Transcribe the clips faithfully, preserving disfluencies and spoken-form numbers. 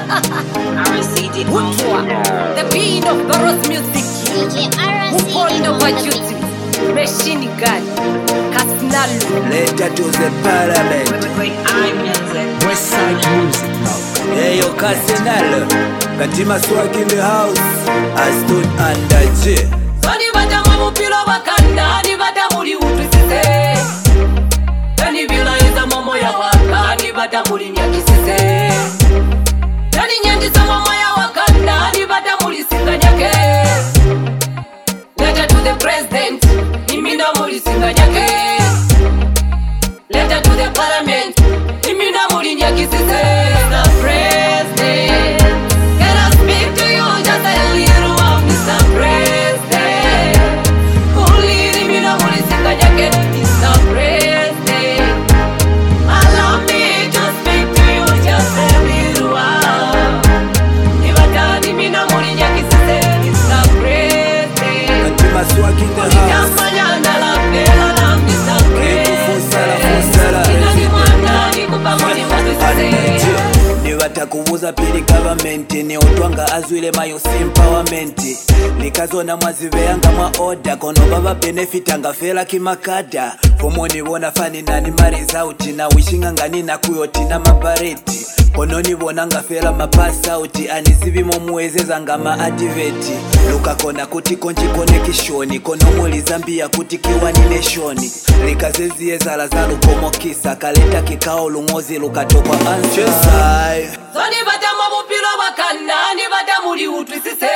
R C did The being of Barro's music. Who called over duty? Machine gun. Casnal. Later to the parliament. West Side Music now. Hey, yo, Casnal. Katima swag in the house. I stood under J. Soni bata mamupilo wakanda. Ni bata muri utwisise. Dani bila eza momo ya waka. Ni bata muri nyakisise. Dani nyandisa momo ya wakanda. Ni bata muri singa nyake. Letter to the president. Imina muri singa nyake. Letter to the parliament. Imina muri nyakisise. The president. Can I speak to you just a little while, Mister President? Only imina muri singa nyake. Mister President. Allow me to speak to you just a little while. Nibatani imina muri nyakisise. Mister President. Katima swag in the house. Niwatakuvuza pili government ni utwanga azwile mayo empowerment nikazona mwaziveanga mwa order kono baba benefit angafela kimakada fomoni bona fani nani mari sauti na wishinga ngani na kuyoti na mapareti kono nibona ngafela mapass out anisibimo muwezeza ngama adiveti lukakona kuti konji connection kono muli Zambia kuti kiwani nation likazezie zala za lukomokisa kaleta kikao lungozi lukatokwa answer Soni bata mabupilo wakanda. Ni bata muri utwisise.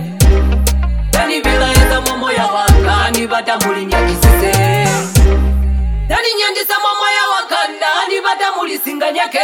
Dani bila eza momo ya waka. Ni bata muri nyakisise. Dani nyandisa momo ya wakanda. Ni bata muri singa nyake.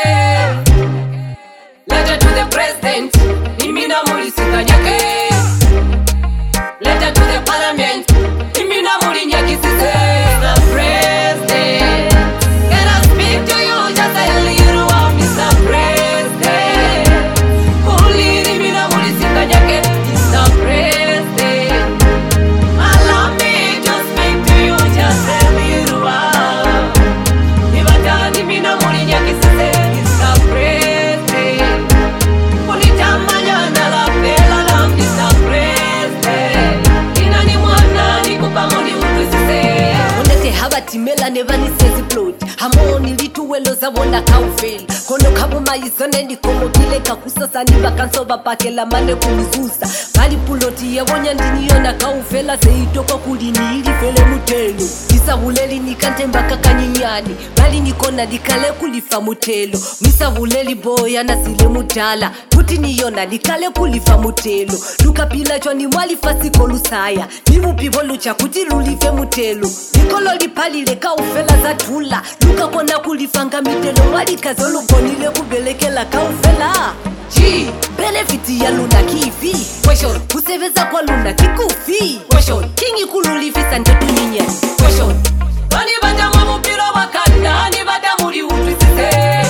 Letter to the president. Imina muri singa nyake. Letter to the parliament. Imina muri nyakisise. The president. Can I speak to you just a little while, Mister President? Only imina muri singa nyake. Mister President. Allow me to speak to you just a little while. Nibatani imina muri nyakisise. Mister President. Unitamanya na la pela la Mister President. Inani mwana ni kupamoni utwisise. Ondete habati mela nevani sezi plot. Hamoni litu welo za wona kaufel. Kono kabu maizone ni komo kile kakusasa ni bakansoba pakela mane kumizusa. Bali puloti ya wonya ndini yona kaufela seitoko kulini ili fele mutelo. Misa vuleli ni kante mbaka kanyinyani. Bali nikona dikale kulifa mutelo. Misa vuleli boya na sile mutala. Kuti ni yona dikale kulifa mutelo. Luka pila chwani mwali fasiko lusaya. Nimu pivo lucha kuti lulife mutelo. Nikolo lipali leka ufela za tula. Luka kona kulifanga mitelo wali kazolu bonile kubelekela kaufela. G, benefiti ya luna kifi. Question, kuseveza kwa luna kikufi. Question, kingi kululifisa ndetu ninye. Question, wani bata mamupilo wakanda. Ni bata muri utwisise.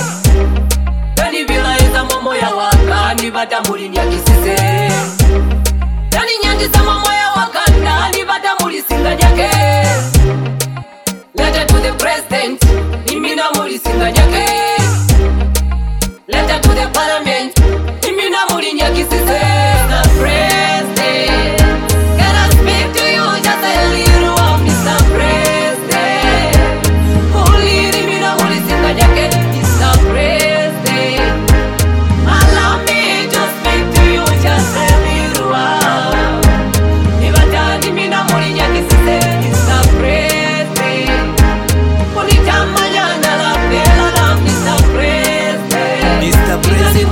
Dani bila eza momo ya waka. Ni bata muri nyakisise. Dani nyandisa momo ya wakanda. Ni bata muri singa nyake. Letter to the president. Imina muri singa nyake. Letter to the parliament. Imina muri nyakisise. The president. Can I speak to you just a little while, Mister President? Only imina muri singa nyake. Mister President. Allow me to speak to you just a little while. Nibatani imina muri nyakisise. Mister President. Unitamanya na la pela la Mister President. Mister President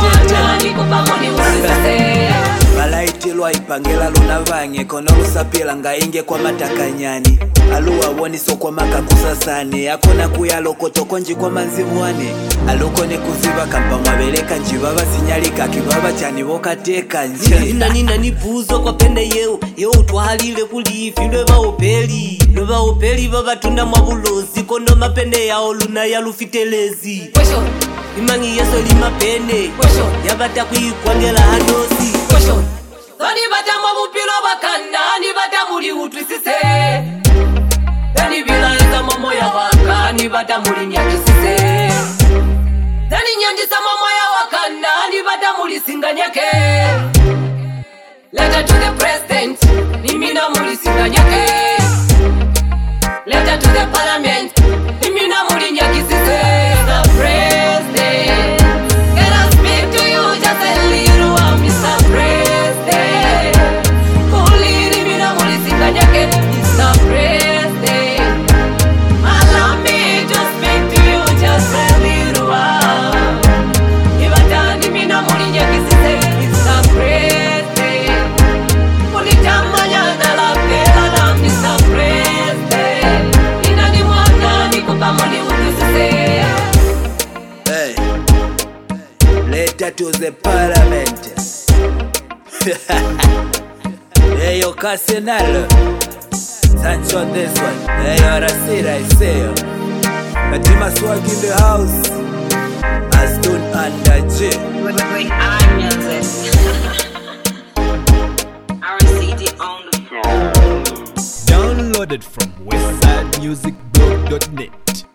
Balaitilwa ipangela luna vange kono lusapila nga inge kwa matakanyani aluwa woni so kwa maka kusasane akona kuyalokoto konji kwa manzibwane aluko ni kuziba kampa mwabeleka njibaba sinyalika kibaba chani boka teka nje nina nina nibuzo kwa pende yeo yeo twahalile kulifi lweba opeli lweba opeli baba tunda mwabulozi kono mapende yao luna ya lufitelezi question imangi yeso lima pene question yabata kuikwangela hanosi question Soni bata mwabupilo wakanda. Ni bata muri utwisise. Dani bila eza momo ya waka. Ni bata muri nyakisise. Dani nyandisa momo ya wakanda. Ni bata mulisinganyake. Letter to the president, nimina mulisinganyake. Letter to the parliament, nimina mulinyakisise. Mister President, can I speak to you just a little while, Mister President? Only nimina mulisinganyake, Mister President. Allow me to speak to you just a little while. Ibatani mina mulinyakisise, Mister President. Mulitamanya na la pela na Mister President. Inani mwana nikupa muli udusise. Hey, letter to the parliament. Hey, yo, Casinal. Sancho, this one. Hey, yo, Rasira, I say yo. Katima Swag in the house. Aston under J. With great eye music. R C D on the floor. Downloaded from westside music blog dot net.